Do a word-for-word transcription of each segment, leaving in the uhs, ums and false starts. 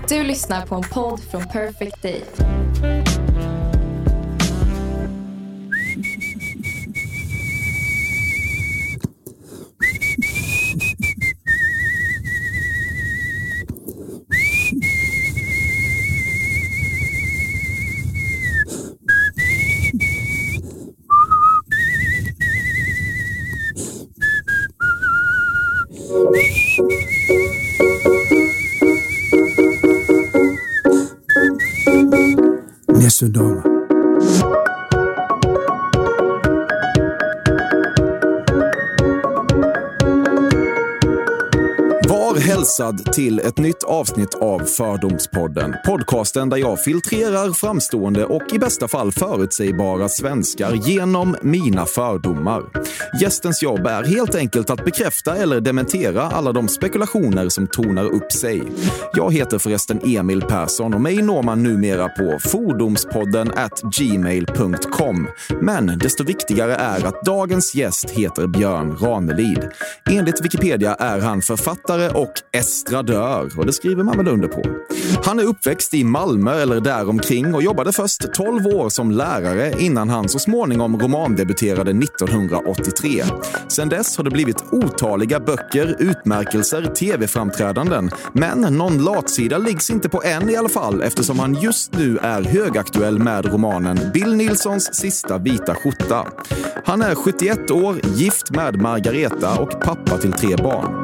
Du lyssnar på en podd från Perfect Day. Nesundama. Var hälsad till ett nytt avsnitt av Fördomspodden. Podcasten där jag filtrerar framstående och i bästa fall förutsägbara svenskar genom mina fördomar. Gästens jobb är helt enkelt att bekräfta eller dementera alla de spekulationer som tonar upp sig. Jag heter förresten Emil Persson och mig når man numera på fordomspodden at gmail punkt com. Men desto viktigare är att dagens gäst heter Björn Ranelid. Enligt Wikipedia är han författare och estradör, och det skriver man väl under på. Han är uppväxt i Malmö eller däromkring och jobbade först tolv år som lärare innan han så småningom romandebuterade nittonhundraåttiotre. Sen dess har det blivit otaliga böcker, utmärkelser, tv-framträdanden, men någon latsida liggs inte på än i alla fall, eftersom han just nu är högaktuell med romanen Bill Nilssons sista vita skjorta. Han är sjuttioett år, gift med Margareta och pappa till tre barn.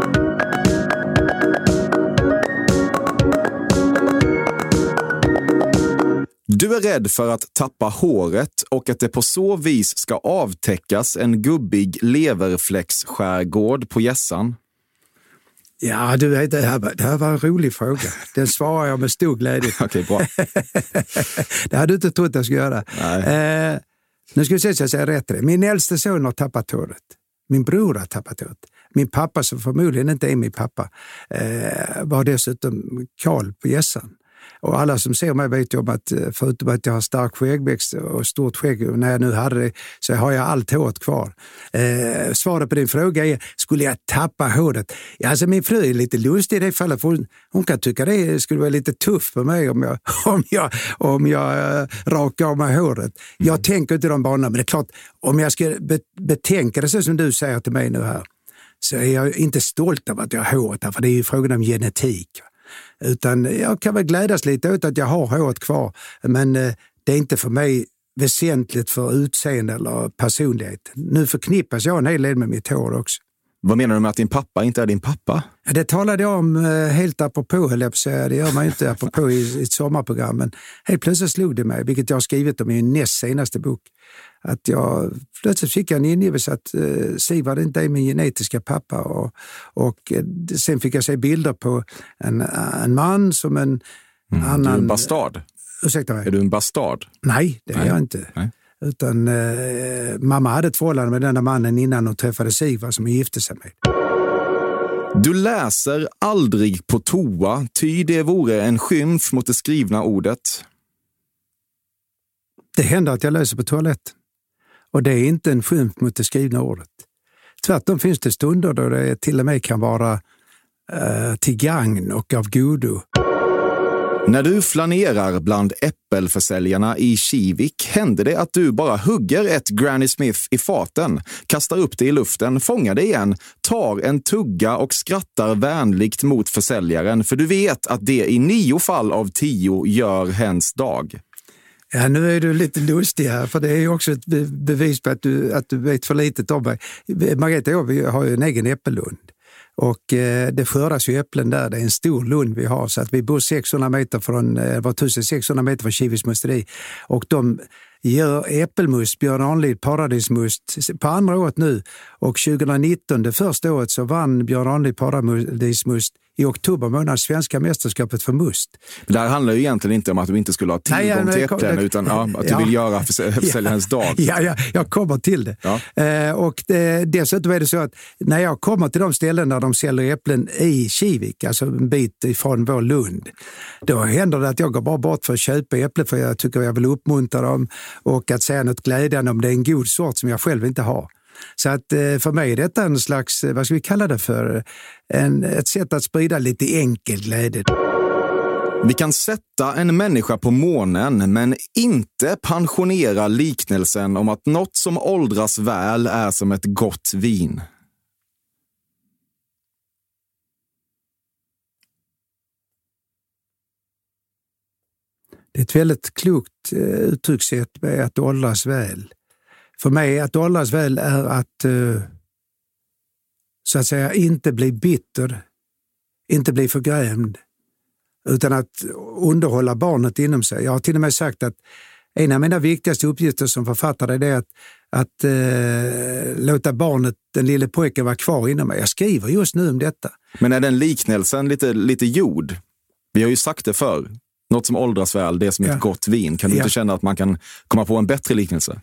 Du är rädd för att tappa håret och att det på så vis ska avtäckas en gubbig leverfläcksskärgård på Gässan? Ja, du vet, det här, det här var en rolig fråga. Den svarar jag med stor glädje. Okej, bra. Det hade du inte trott jag skulle göra. Eh, nu ska vi se så jag säger rätt det. Min äldste son har tappat håret. Min bror har tappat håret. Min pappa, som förmodligen inte är min pappa, eh, var dessutom Karl på Gässan. Och alla som ser mig vet ju om att förutom att jag har stark skäggväxt och stort skägg, och när jag nu hade det så har jag allt håret kvar. Eh, svaret på din fråga är, skulle jag tappa håret? Ja, alltså min fru är lite lustig i det fallet, för hon, hon kan tycka det skulle vara lite tufft för mig om jag, om jag, om jag äh, rakar av mig håret. Jag mm. tänker inte de banorna, men det är klart, om jag ska be- betänka det så som du säger till mig nu här, så är jag inte stolt av att jag har håret här, för det är ju frågan om genetik. Utan jag kan väl glädjas lite åt att jag har håret kvar, men eh, det är inte för mig väsentligt för utseende eller personlighet. Nu förknippas jag en hel del med mitt hår också. Vad menar du med att din pappa inte är din pappa? Det talade jag om eh, helt apropå, höll jag på att säga. Det gör man ju inte apropå i, i ett sommarprogram, men helt plötsligt slog det mig, vilket jag har skrivit om i min näst senaste bok, att jag plötsligt fick en ingivelse att eh, Sivar inte är min genetiska pappa, och, och eh, sen fick jag se bilder på en, en man som en mm, annan... Du är en bastard? Ursäkta mig. Är du en bastard? Nej, det är Nej. jag inte. Nej. Utan eh, mamma hade ett förhållande med den där mannen innan hon träffade Sivar som hon gifte sig med. Du läser aldrig på toa, ty det vore en skymf mot det skrivna ordet. Det händer att jag läser på toaletten. Och det är inte en skymf mot det skrivna ordet. Tvärtom finns det stunder då det till och med kan vara eh, till gagn och av godo. När du flanerar bland äppelförsäljarna i Kivik händer det att du bara hugger ett Granny Smith i faten, kastar upp det i luften, fångar det igen, tar en tugga och skrattar vänligt mot försäljaren, för du vet att det i nio fall av tio gör hens dag. Ja, nu är du lite lustig här, för det är ju också ett bevis på att du, att du vet för litet om mig. Margareta och jag har ju en egen äppellund. Och eh, det skördas ju äpplen där, det är en stor lund vi har, så att vi bor sexhundra meter från, eh, var sextonhundra meter från Kiviks musteri, och de gör äppelmust, Björn Ranelid paradismust på andra året nu, och tjugonitton, det första året, så vann Björn Ranelid paradismust i oktober månad svenska mästerskapet för must. Men det här handlar ju egentligen inte om att du inte skulle ha tillgång Nej, ja, till äpplen, det, utan ja, att du ja, vill göra försäljarens dag. Ja, ja, jag kommer till det. Ja. Eh, och det, dessutom är det så att när jag kommer till de ställen där de säljer äpplen i Kivik, alltså en bit ifrån vår lund, då händer det att jag går bara bort för att köpa äpplen, för jag tycker jag vill uppmuntra dem och att säga något glädjande om det är en god sort som jag själv inte har. Så att för mig är detta en slags, vad ska vi kalla det för, en, ett sätt att sprida lite enkel glädje. Vi kan sätta en människa på månen men inte pensionera liknelsen om att något som åldras väl är som ett gott vin. Det är ett väldigt klokt uttryckssätt med att åldras väl. För mig att åldras väl är att så att säga inte bli bitter, inte bli förgrämd, utan att underhålla barnet inom sig. Jag har till och med sagt att en av mina viktigaste uppgifter som författare är att, att eh, låta barnet, den lille pojken, vara kvar inom mig. Jag skriver just nu om detta. Men är den liknelsen lite, lite jord? Vi har ju sagt det förr. Något som åldras väl, det är som ja. ett gott vin. Kan du ja. inte känna att man kan komma på en bättre liknelse?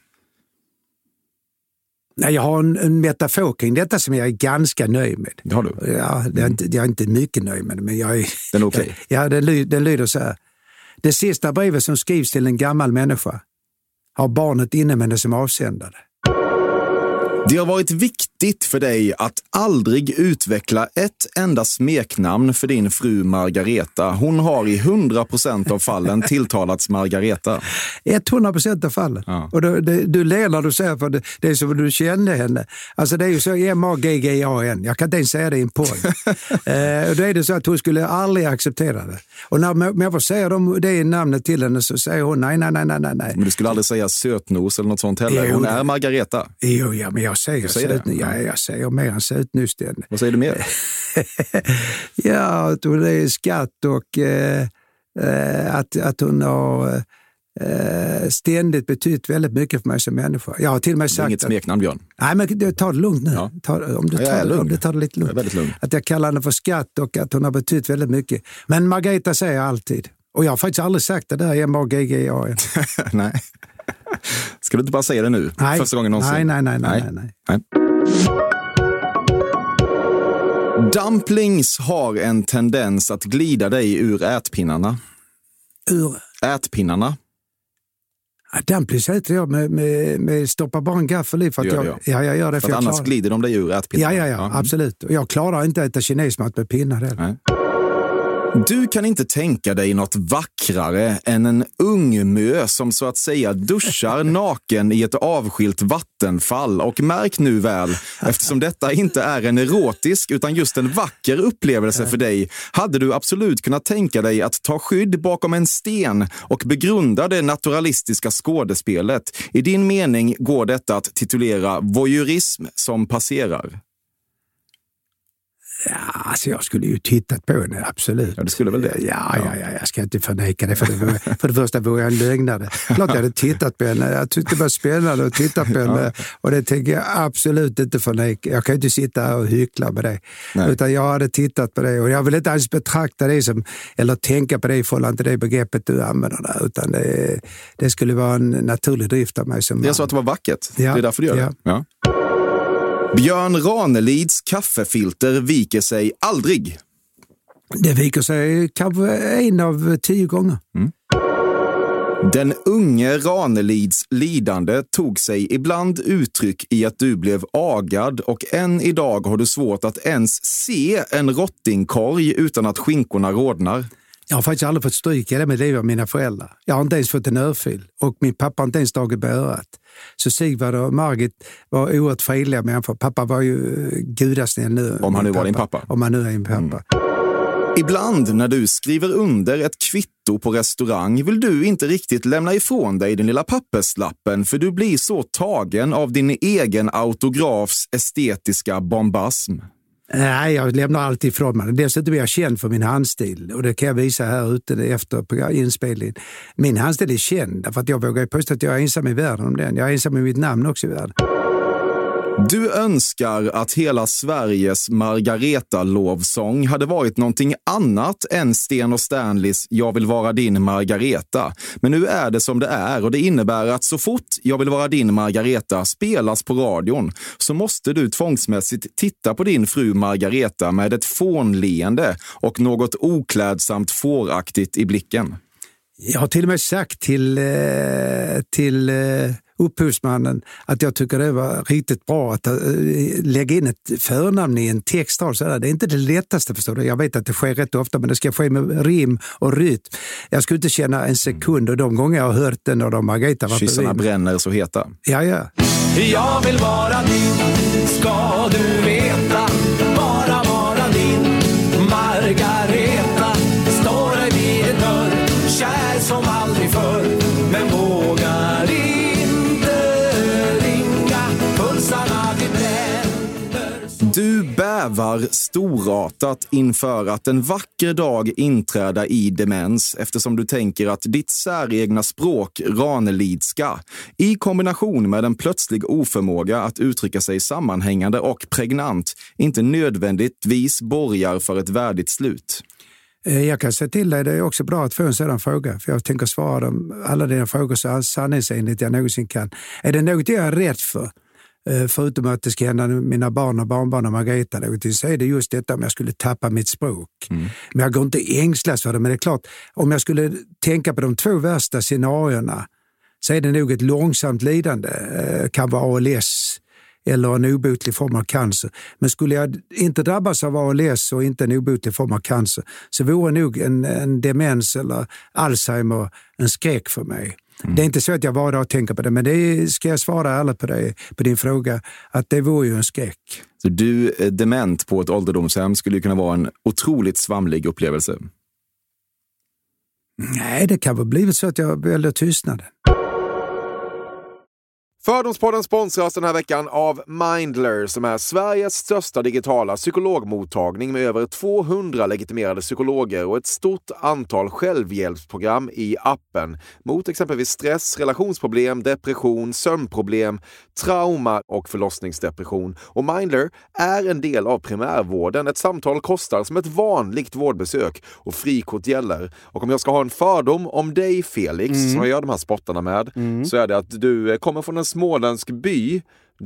Nej, jag har en, en metafor kring detta som jag är ganska nöjd med. Det har du? Ja, det är inte, jag är inte mycket nöjd med det, men jag är... Den är okej? Okay. Ja, den, ly, den lyder så här. Det sista brevet som skrivs till en gammal människa har barnet inne med det som avsändare. Det har varit viktigt för dig att aldrig utveckla ett enda smeknamn för din fru Margareta. Hon har i hundra procent av fallen tilltalats Margareta. hundra procent av fallen. Ja. Och du, du, du ler när du säger för det, det är som du kände henne. Alltså det är ju så M A G G A N. Jag kan inte ens säga det i en podd. eh, och då är det så att hon skulle aldrig acceptera det. Och när människor säger de, det namnet till henne så säger hon nej, nej, nej, nej, nej. Men du skulle aldrig säga sötnos eller något sånt heller. Hon är Margareta. Jo, ja, men jag säger, säger söt, ja, jag säger mer än sötnyst. Vad säger du mer? Ja, att hon är skatt och eh, att, att hon har eh, ständigt betytt väldigt mycket för mig som människa. Jag har till och med sagt... Det är inget smeknamn, Björn. Nej, men ta det lugnt nu. Ja. Ta, om, du tar, ja, jag om du tar det lite lugnt. Jag är väldigt lugn. Att jag kallar henne för skatt och att hon har betytt väldigt mycket. Men Margareta säger jag alltid. Och jag har faktiskt aldrig sagt det där M A G G A N. Nej. Ska du inte bara säga det nu? Nej. Första gången någonsin? Nej, nej, nej, nej, nej, nej. nej. Dumplings har en tendens att glida dig ur ätpinnarna. Ur? Ätpinnarna. Ja, dumplings äter jag med, med, med stoppa bara en gaffel i för att gör jag, jag. Ja, jag gör det. För, för att jag annars klarar... glider de dig ur ätpinnarna. Ja, ja, ja, mm. absolut. Och jag klarar inte att äta kinesmat med pinnar heller. Nej. Du kan inte tänka dig något vackrare än en ung mö som så att säga duschar naken i ett avskilt vattenfall. Och märk nu väl, eftersom detta inte är en erotisk utan just en vacker upplevelse för dig, hade du absolut kunnat tänka dig att ta skydd bakom en sten och begrunda det naturalistiska skådespelet. I din mening går detta att titulera voyeurism som passerar. Ja, alltså jag skulle ju tittat på henne, absolut. Ja, det skulle väl det? Ja, ja, ja, jag ska inte förneka det. För det, var, för det första vore jag en lögnare. Klart jag hade tittat på henne. Jag tyckte det var spännande att titta på henne. Ja. Och det tänker jag absolut inte förneka. Jag kan inte sitta här och hyckla med det. Nej. Utan jag hade tittat på det. Och jag vill inte alls betrakta det som, eller tänka på det i förhållande till det begreppet du använder där. Utan det, det skulle vara en naturlig drift av mig som man. Jag sa att det var vackert. Ja. Det är därför du gör ja. det. Ja. Björn Ranelids kaffefilter viker sig aldrig. Det viker sig kanske en av tio gånger. Mm. Den unge Ranelids lidande tog sig ibland uttryck i att du blev agad och än idag har du svårt att ens se en rottingkorg utan att skinkorna rodnar. Jag har faktiskt aldrig fått stryka det med livet av mina föräldrar. Jag har inte ens fått en örfil och min pappa har inte ens tagit på örat. Så Sigvard och Margit var oerhört fredliga människor. Pappa var ju gudasnäll nu. Om han nu var din pappa. Om han nu är din pappa. Mm. Ibland när du skriver under ett kvitto på restaurang vill du inte riktigt lämna ifrån dig den lilla papperslappen för du blir så tagen av din egen autografs estetiska bombasm. Nej, jag lämnar alltid ifrån mig. Dessutom är jag känd för min handstil och det kan jag visa här ute efter inspelningen. Min handstil är känd för att jag vågar påstå att jag är ensam i världen om den. Jag är ensam med mitt namn också i världen. Du önskar att hela Sveriges Margareta-lovsång hade varit någonting annat än Sten och Stanleys Jag vill vara din Margareta. Men nu är det som det är och det innebär att så fort Jag vill vara din Margareta spelas på radion så måste du tvångsmässigt titta på din fru Margareta med ett fånleende och något oklädsamt fåraktigt i blicken. Jag har till och med sagt till, till upphovsmannen att jag tycker det var riktigt bra att lägga in ett förnamn i en text. Det är inte det lättaste, förstår du. Jag vet att det sker rätt ofta, men det ska ske med rim och rytm. Jag skulle inte känna en sekund, och de gånger jag har hört den och de Margareta var Kyssarna bränner så heta. Ja, ja. Jag vill vara din, ska du veta. Bara vara din Margareta. Står dig vid en dörr, kär som aldrig förr. Men vågar inte ringa, pulsarna vi bränner. Du bävar storartat inför att en vacker dag inträda i demens, eftersom du tänker att ditt säregna språk, ranelidska, i kombination med en plötslig oförmåga att uttrycka sig sammanhängande och pregnant, inte nödvändigtvis borgar för ett värdigt slut. Jag kan säga till dig, det är också bra att få en sådan fråga, för jag tänker svara dem alla dina frågor så sanningsenligt jag någonsin kan. Är det något jag är rädd för? Förutom att det ska hända mina barn och barnbarn och Margareta, så är det just detta om jag skulle tappa mitt språk. Mm. Men jag går inte ängslas för det, men det är klart, om jag skulle tänka på de två värsta scenarierna så är det nog ett långsamt lidande, kan vara A L S eller en obotlig form av cancer. Men skulle jag inte drabbas av A L S och inte en obotlig form av cancer, så vore nog en, en demens eller Alzheimer en skräck för mig. Mm. Det är inte så att jag var där och tänker på det, men det ska jag svara alla på, det, på din fråga, att det vore ju en skräck. Så du, dement på ett ålderdomshem, skulle ju kunna vara en otroligt svamlig upplevelse? Nej, det kan väl blivit så att jag väljer tystnaden. Fördomspodden sponsras den här veckan av Mindler, som är Sveriges största digitala psykologmottagning med över tvåhundra legitimerade psykologer och ett stort antal självhjälpsprogram i appen mot exempelvis stress, relationsproblem, depression, sömnproblem, trauma och förlossningsdepression. Och Mindler är en del av primärvården. Ett samtal kostar som ett vanligt vårdbesök och frikort gäller. Och om jag ska ha en fördom om dig, Felix, mm. som jag gör de här spottarna med, mm. så är det att du kommer från en småländsk by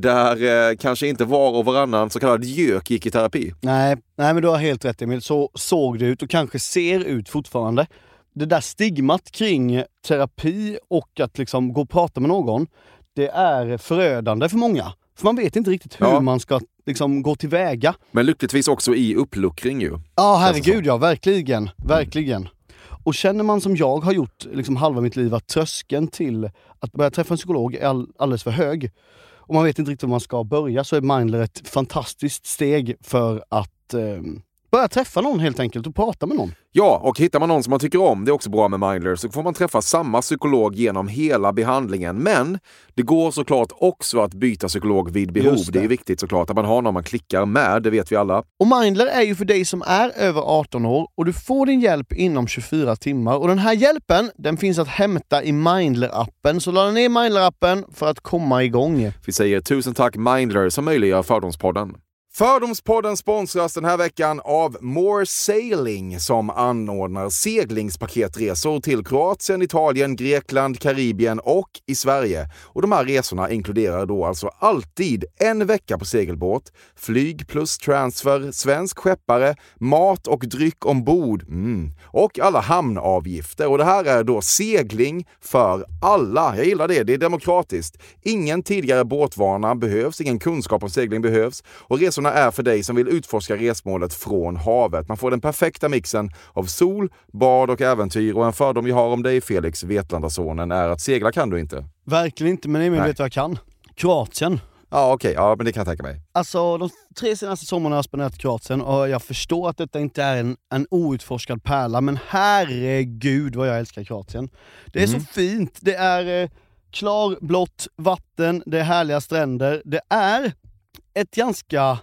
där eh, kanske inte var och varannan så kallad gök gick i terapi. Nej, nej men du har helt rätt, Emil. Så såg det ut och kanske ser ut fortfarande. Det där stigmat kring terapi och att liksom gå och prata med någon, det är förödande för många. För man vet inte riktigt hur ja. man ska liksom gå tillväga. Men lyckligtvis också i uppluckring ju. Ja, herregud, ja, verkligen. Verkligen. Mm. Och känner man som jag har gjort liksom halva mitt liv att tröskeln till att börja träffa en psykolog är all, alldeles för hög. Och man vet inte riktigt hur man ska börja, så är Mindler ett fantastiskt steg för att eh, börja träffa någon helt enkelt och prata med någon. Ja, och hittar man någon som man tycker om, det är också bra med Mindler, så får man träffa samma psykolog genom hela behandlingen. Men det går såklart också att byta psykolog vid behov. Det. det är viktigt såklart att man har någon man klickar med, det vet vi alla. Och Mindler är ju för dig som är över arton år och du får din hjälp inom tjugofyra timmar. Och den här hjälpen, den finns att hämta i Mindler-appen. Så ladda ner Mindler-appen för att komma igång. Vi säger tusen tack Mindler som möjliggör Fördomspodden. Fördomspodden sponsras den här veckan av More Sailing, som anordnar seglingspaketresor till Kroatien, Italien, Grekland, Karibien och i Sverige. Och de här resorna inkluderar då alltså alltid en vecka på segelbåt, flyg plus transfer, svensk skeppare, mat och dryck ombord mm. och alla hamnavgifter. Och det här är då segling för alla. Jag gillar det, det är demokratiskt. Ingen tidigare båtvana behövs, ingen kunskap om segling behövs, och resorna är för dig som vill utforska resmålet från havet. Man får den perfekta mixen av sol, bad och äventyr. Och en fördom jag har om dig, Felix, Vetlandasonen, är att segla kan du inte. Verkligen inte, men Emil vet vad jag kan. Kroatien. Ja, okej. Okay. Ja, men det kan jag tänka mig. Alltså, de tre senaste sommarna har jag spenderat i Kroatien och jag förstår att detta inte är en, en outforskad pärla, men herregud vad jag älskar Kroatien. Det är mm. så fint. Det är eh, klarblått vatten, det är härliga stränder. Det är ett ganska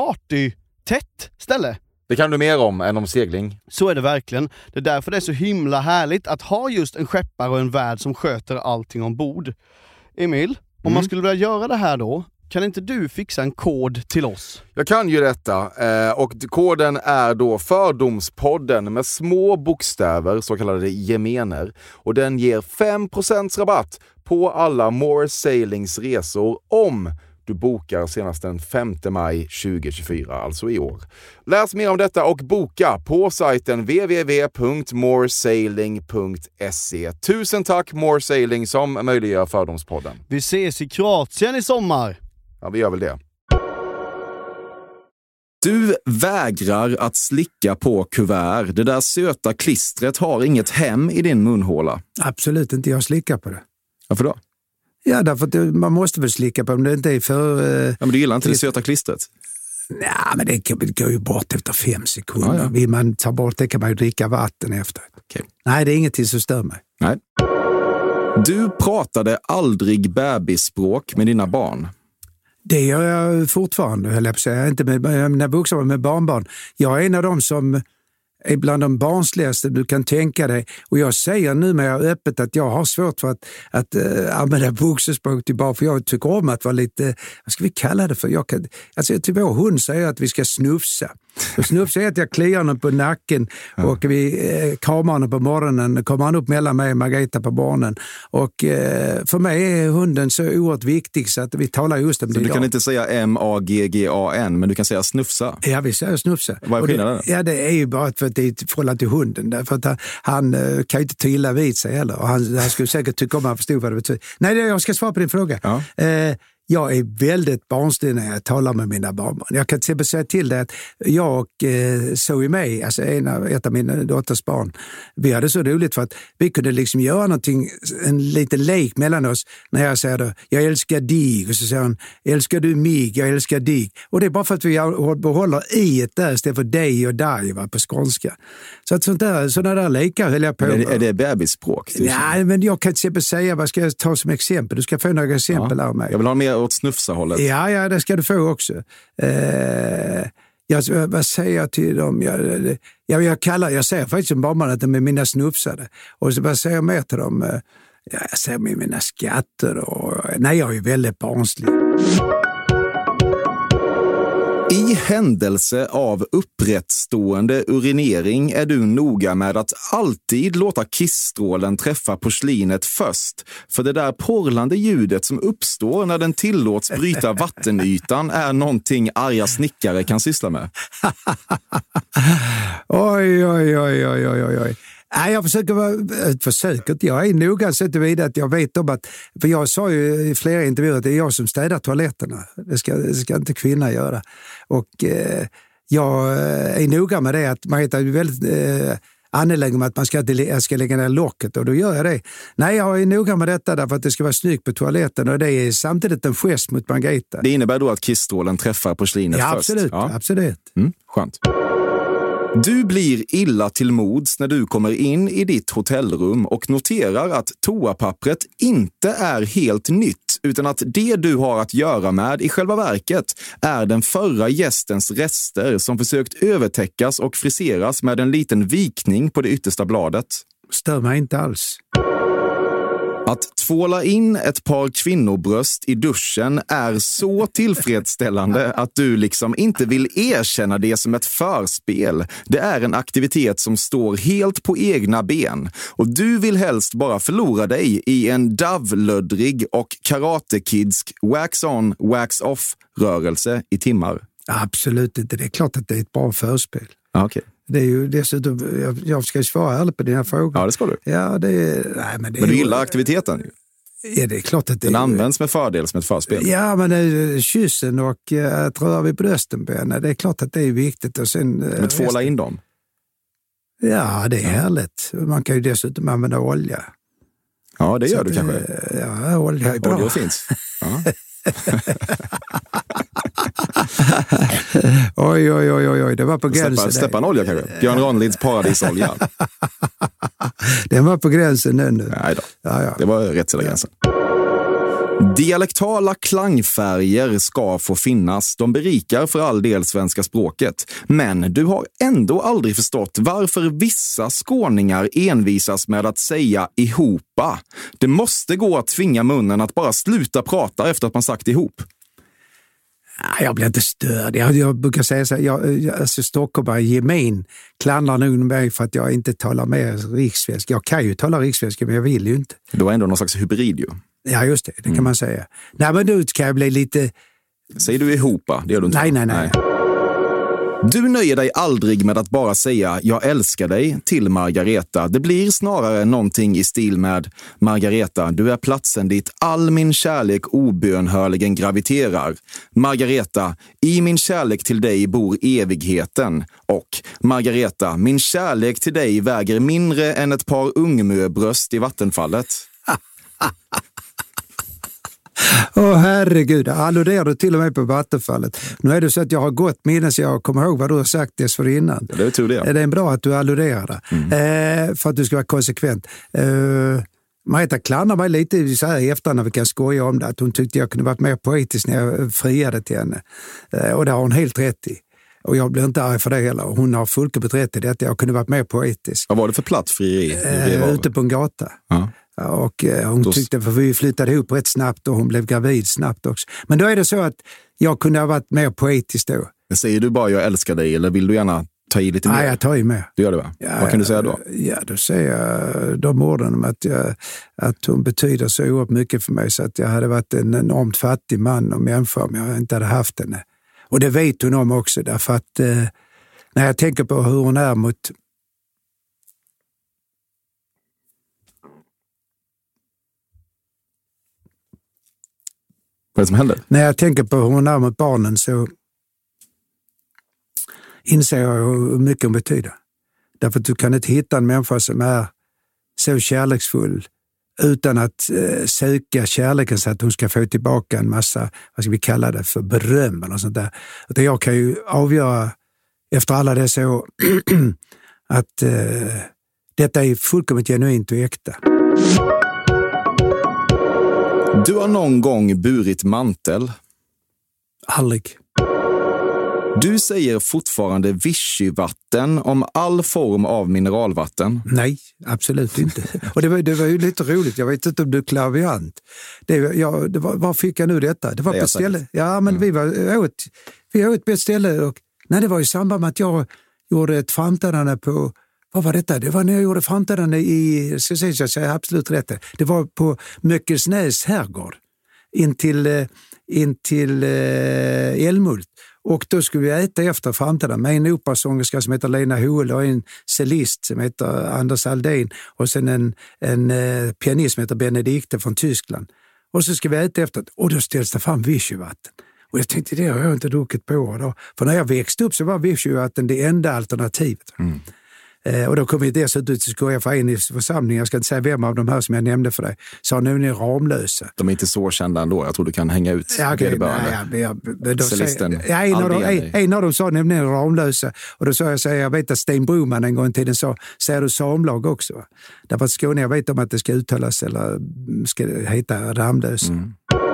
party-tätt ställe. Det kan du mer om än om segling. Så är det verkligen. Det är därför det är så himla härligt att ha just en skeppare och en värd som sköter allting ombord. Emil, mm. om man skulle vilja göra det här då, kan inte du fixa en kod till oss? Jag kan ju detta, och koden är då Fördomspodden med små bokstäver, så kallade gemener. Och den ger fem procent rabatt på alla More Sailings resor om du bokar senast den femte maj tjugohundratjugofyra, alltså i år. Läs mer om detta och boka på sajten w w w punkt moresailing punkt se. Tusen tack More Sailing som möjliggör Fördomspodden. Vi ses i Kroatien i sommar. Ja, vi gör väl det. Du vägrar att slicka på kuvert. Det där söta klistret har inget hem i din munhåla. Absolut inte, jag slickar på det. Varför då? Ja, därför att det, man måste väl slicka på det om det inte är för... Eh, ja, men du gillar inte det söta klistret? Nej, men det går ju bort efter fem sekunder. Ja, ja. Vill man ta bort det kan man ju dricka vatten efter. Okay. Nej, det är ingenting som stör mig. Nej. Du pratade aldrig bebisspråk med dina barn. Det gör jag fortfarande, höll jag på att säga. Inte med, när vuxna, med barnbarn. Jag är en av dem som är bland de barnsligaste du kan tänka dig. Och jag säger nu med öppet att jag har svårt för att, att äh, använda vuxenspråk till barn. För jag tycker om att vara lite, vad ska vi kalla det för? Jag kan, alltså till vår hund säger att vi ska snufsa. Och snufsa är att jag kliar honom på nacken och vi eh, kramar honom på morgonen. Kommer han upp mellan mig och Margareta på barnen. Och eh, för mig är hunden så oerhört viktig så att vi talar just om så det. Så du idag. kan inte säga M A G G A N men du kan säga snufsa? Ja, vi säger snufsa. Vad är skillnaden då? Ja, det är ju bara för att det är ett förhållande till hunden. Därför att han, han uh, kan ju inte ta illa vid sig heller. Och han, han skulle säkert tycka om han förstod vad det betyder. Nej, jag ska svara på din fråga. Ja. Uh, Jag är väldigt barnslig när jag talar med mina barnbarn. Jag kan till exempel säga till dig att jag och eh, Zoe May, alltså en av, ett av mina dotters barn, vi hade så roligt för att vi kunde liksom göra någonting, en liten lek mellan oss. När jag säger då, jag älskar dig, och så säger hon, älskar du mig, jag älskar dig. Och det är bara för att vi behåller i ett där istället för dig och dig va, på skånska. Så att sånt där, sådana där lekar höll jag på. Men är, är det bebisspråk? Nej, men jag kan till exempel säga, vad ska jag ta som exempel? Du ska få några exempel ja. av mig. Jag vill ha mer åt snufsa-hållet. Ja, ja, det ska du få också. Eh, jag, vad säger jag till dem? Jag, jag, jag, kallar, jag säger faktiskt som barnbarn att de är mina snufsade. Och så vad säger jag mer till dem? Ja, jag säger med mina skatter. Och, nej, jag är väldigt barnslig. I händelse av upprättstående urinering är du noga med att alltid låta kissstrålen träffa porslinet först. För det där porlande ljudet som uppstår när den tillåts bryta vattenytan är någonting arga snickare kan syssla med. Oj, oj, oj, oj, oj, oj. Nej, jag försöker vara, försöker jag är noga så vidare att jag vet om att, för jag sa ju i flera intervjuer att det är jag som städar toaletterna. Det ska, det ska inte kvinnan göra. Och eh, jag är noga med det att man är väldigt eh, angelägen med att man ska, jag ska lägga ner locket och då gör jag det. Nej, jag är noga med detta därför att det ska vara snyggt på toaletten och det är samtidigt en gest mot Margareta. Det innebär då att kissstrålen träffar porslinet ja, först? Absolut, ja, absolut. Mm, skönt. Du blir illa till mods när du kommer in i ditt hotellrum och noterar att toapappret inte är helt nytt utan att det du har att göra med i själva verket är den förra gästens rester som försökt övertäckas och friseras med en liten vikning på det yttersta bladet. Stör mig inte alls. Att tvåla in ett par kvinnobröst i duschen är så tillfredsställande att du liksom inte vill erkänna det som ett förspel. Det är en aktivitet som står helt på egna ben. Och du vill helst bara förlora dig i en davlöddrig och karatekidsk wax-on, wax-off-rörelse i timmar. Absolut inte. Det är klart att det är ett bra förspel. Ah, okej. Okay. Det är ju dessutom, jag, jag ska svara ärligt på dina frågor. Ja, det ska du. Ja, det är, nej, men det men du är, gillar aktiviteten? Ja, det är klart att det Den är, används med fördel som ett förspel. Ja, men det är kyssen och äh, att röra vid brösten på henne. Det är klart att det är viktigt. Och sen, äh, men tvåla in dem? Ja, det är ja. härligt. Man kan ju dessutom använda olja. Ja, det gör så du det, kanske. Ja, olja är bra. Olja finns. Ja. oj, oj, oj, oj, det var på gränsen. Släppa, släppa en olja kanske. Björn Ranelids paradisolja. Den var på gränsen nu. Nej då. Ja, ja. Det var rätt sida gränsen. Dialektala klangfärger ska få finnas. De berikar för all del svenska språket. Men du har ändå aldrig förstått varför vissa skåningar envisas med att säga ihopa. Det måste gå att tvinga munnen att bara sluta prata efter att man sagt ihop. Jag blir inte störd. Jag, jag brukar säga så här, jag, jag, alltså stockholmare gemen klandrar nog mig för att jag inte talar mer rikssvenska. Jag kan ju tala rikssvenska, men jag vill ju inte. Du är ändå någon slags hybrid ju. Ja, just det. Det kan mm. man säga. Nej, men nu kan jag bli lite Säger du ihopa? Det gör du inte. Nej, nej, nej. nej. Du nöjer dig aldrig med att bara säga jag älskar dig till Margareta. Det blir snarare någonting i stil med Margareta, du är platsen dit all min kärlek obönhörligen graviterar. Margareta, i min kärlek till dig bor evigheten. Och Margareta, min kärlek till dig väger mindre än ett par ungmöbröst i vattenfallet. Åh oh, herregud, alluderar du till och med på vattenfallet. Nu är det så att jag har gått minne så jag kommer ihåg vad du har sagt dessförinnan. Ja, det är tur det. Det är bra att du alluderar mm. eh, för att du ska vara konsekvent. Eh, Margareta klannar mig lite så här i efterhand när vi kan skoja om det. Att hon tyckte jag kunde varit mer poetisk när jag friade till henne. Eh, och det har hon helt rätt i. Och jag blir inte arg för det heller. Hon har fullkomligt rätt i det att jag kunde varit mer poetisk. Vad var det för platt frieri? Eh, ute på en gata. Ja. Och hon Då... tyckte, för vi flyttade ihop rätt snabbt och hon blev gravid snabbt också. Men då är det så att jag kunde ha varit mer poetisk då. Men säger du bara jag älskar dig eller vill du gärna ta i lite mer? Nej, jag tar i mer. Du gör det va? Ja, vad kan du säga då? Ja, då säger jag de orden om att, jag, att hon betyder så oerhört mycket för mig så att jag hade varit en enormt fattig man och människa om jag inte hade haft henne. Och det vet hon om också därför att eh, när jag tänker på hur hon är mot Vad är det som händer? När jag tänker på hur hon är mot barnen så inser jag hur mycket hon betyder. Därför att du kan inte hitta en människa som är så kärleksfull utan att eh, söka kärleken så att hon ska få tillbaka en massa, vad ska vi kalla det, för beröm eller sånt där. Utan jag kan ju avgöra efter alla dessa år att eh, detta är fullkomligt genuint och äkta. Du har någon gång burit mantel? Aldrig. Du säger fortfarande Vichy-vatten om all form av mineralvatten? Nej, absolut inte. Och det var, det var ju lite roligt. Jag vet inte om du är klaviant. Det, jag, det var, var fick jag nu detta? Det var det på ett ställe. Ja, men mm. vi var åt, vi åt på ett ställe. Och, nej, det var i samband med att jag gjorde ett framträdande på... Vad var detta? Det var när jag gjorde framträdande i... Ska jag säga, jag säger absolut rätt. Det var på Möckelsnäs herrgård. In till, in till eh, Älmhult. Och då skulle vi äta efter framtiden med en operasångerska som heter Lena Hoel och en cellist som heter Anders Aldén och sen en, en eh, pianist som heter Benedikte från Tyskland. Och så ska vi äta efter och då ställs det fram Vichy-vatten. Och jag tänkte, det har jag inte druckit på då. För när jag växte upp så var Vichy-vatten det enda alternativet. Mm. Och då kom vi dessutom till skoja för en i församlingen, jag ska inte säga vem av de här som jag nämnde för dig, sa nu är ni Ramlösa. De är inte så kända ändå, jag tror du kan hänga ut ja, okay, nej, ja, jag, då säger, ja, en, av dem, en, en av dem sa nämligen Ramlösa och då sa jag, så jag vet att Sten Broman en gång i tiden sa, säger du samlag också? Va? Därför att Skåne, jag vet om att det ska uttalas eller ska heta Ramlösa. Mm.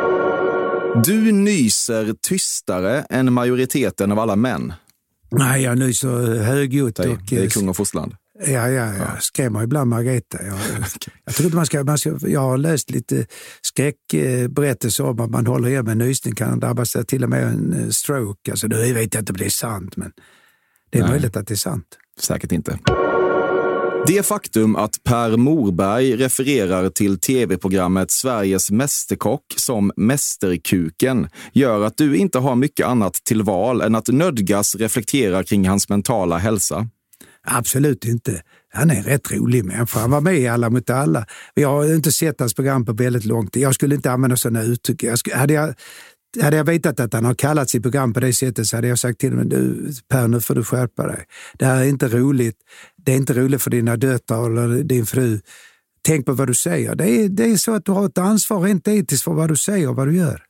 Du nyser tystare än majoriteten av alla män. Nej, jag nyser högljutt. Och, det är kung och fosterland. Ja, ja, jag ja. skrämmer ibland Margareta. Jag, jag tror inte man ska, man ska... Jag har läst lite skräckberättelser om att man håller igen med nysning kan drabbas till och med en stroke. Alltså, det vet jag inte om det är sant, men det är Nej. möjligt att det är sant. Säkert inte. Det faktum att Per Morberg refererar till tv-programmet Sveriges mästerkock som mästerkuken gör att du inte har mycket annat till val än att nödgas reflektera kring hans mentala hälsa. Absolut inte. Han är en rätt rolig människa. Han var med i Alla mot alla. Jag har inte sett hans program på väldigt långt. Jag skulle inte använda sådana uttryck. Jag skulle, hade jag Hade jag vetat att han har kallat sitt program på det sättet så hade jag sagt till honom, du Per, nu får du skärpa dig. Det här är inte roligt. Det är inte roligt för dina döttrar eller din fru. Tänk på vad du säger. Det är, det är så att du har ett ansvar rent etiskt för vad du säger och vad du gör.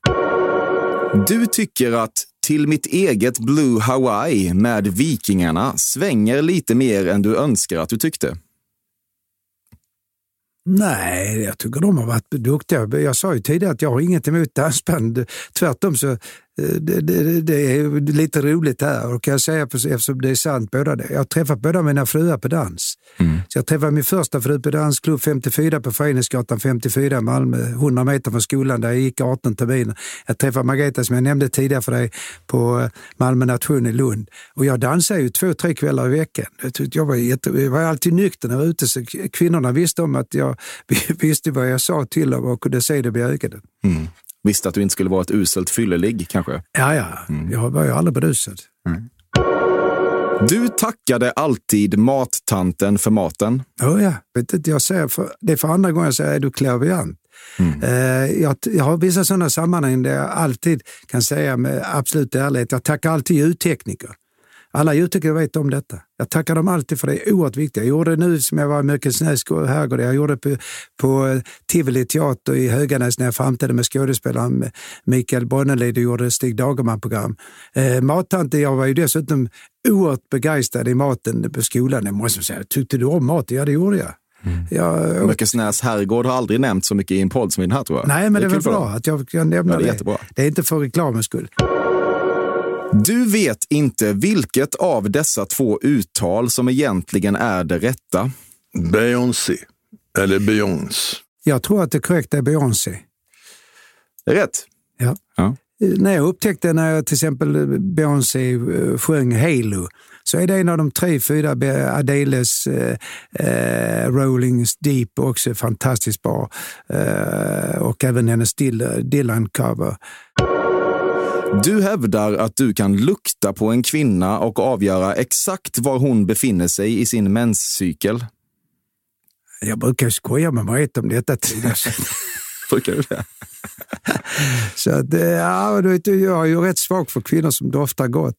Du tycker att Till mitt eget Blue Hawaii med Vikingarna svänger lite mer än du önskar att du tyckte. Nej, jag tycker de har varit duktiga. Jag sa ju tidigare att jag har inget emot dansband. Tvärtom så det, det, det är lite roligt här. Och kan jag säga, eftersom det är sant båda det. Jag har träffat båda mina fruar på dans. Mm. Så jag träffade min första fru på dansklubb femtiofyra på Föreningsgatan femtiofyra i Malmö. hundra meter från skolan där jag gick arton terminer. Jag träffade Margareta som jag nämnde tidigare för dig på Malmö Nation i Lund. Och jag dansade ju två, tre kvällar i veckan. Jag var, jätte, jag var alltid nykter när jag var ute så kvinnorna visste om att jag visste vad jag sa till dem och kunde se det med ögonen. Mm. Visste att du inte skulle vara ett uselt fyllelig kanske? Ja, ja. Mm. Jag var ju aldrig berusad. Mm. Du tackade alltid mattanten för maten. Oh, ja, vet inte, jag säger för, det är för andra gången jag säger är du klaviant. Mm. Uh, jag, jag har vissa sådana sammanhang där jag alltid kan säga med absolut ärlighet, jag tackar alltid ljudtekniker. Alla ljudtekniker vet om detta. Jag tackar dem alltid för det är oerhört viktigt. Jag gjorde det nu som jag var i Mörkensnäs herrgård. Jag gjorde det på, på Tivoli teater i Höganäs när jag framträdde med skådespelaren Mikael Bonnelid och gjorde Stig Dagerman-program. Eh, Mattanten, jag var ju dessutom oerhört begeistrad i maten på skolan. Jag måste säga, tyckte du om mat? Ja, det gjorde jag. Mm. jag Mörkensnäs herrgård har aldrig nämnt så mycket i en podd som i den här, tror jag. Nej, men det, det var bra att jag kan nämna ja, det. Är jättebra. Det är inte för reklamens skull. Du vet inte vilket av dessa två uttal som egentligen är det rätta. Beyoncé eller Beyoncé. Jag tror att det korrekta är Beyoncé. Det är rätt. Ja. ja. När jag upptäckte när jag till exempel Beyoncé sjöng Halo så är det en av de tre, fyra Adele's eh, Rolling Deep också fantastiskt bra. Eh, och även hennes Dylan-cover. Du hävdar att du kan lukta på en kvinna och avgöra exakt var hon befinner sig i sin menscykel. Jag brukar skoja med mig om detta tidigare. Brukar du det? Så att, ja, du vet, jag är ju rätt svag för kvinnor som doftar gott.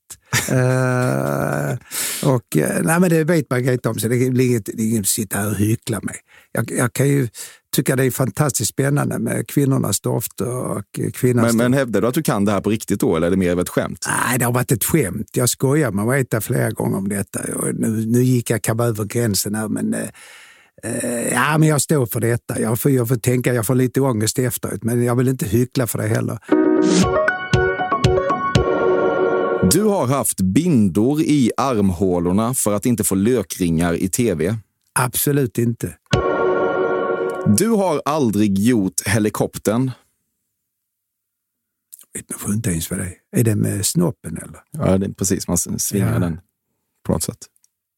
uh, och nej, men det vet man inte om, så det är inget, det är inget att sitta här och hyckla mig. Jag, jag kan ju tycka det är fantastiskt spännande med kvinnornas doft och kvinnans men, men hävdar du att du kan det här på riktigt då, eller är det mer av ett skämt? Nej, det har varit ett skämt. Jag skojar, man vet det flera gånger om detta. Och nu, nu gick jag kam över gränsen här, men uh, ja, men jag står för detta. Jag får, jag får tänka, jag får lite ångest efteråt, men jag vill inte hyckla för det heller. Du har haft bindor i armhålorna för att inte få lökringar i tv. Absolut inte. Du har aldrig gjort helikoptern. Jag vet man inte ens vad det är. Är det med snoppen eller? Ja, det är precis. Man svingar ja. den på något sätt.